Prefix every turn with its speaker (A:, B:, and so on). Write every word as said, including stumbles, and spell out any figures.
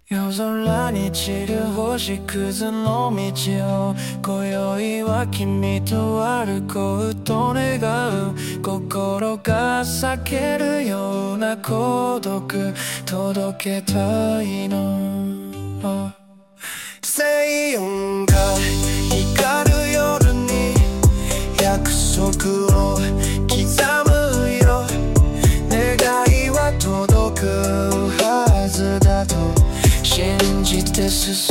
A: 夜空に散る星屑の道を今宵は君と歩こうと願う心が裂けるような孤独届けたいの星雲が光る夜に約束を刻むよ願いは届くはずだと信じて進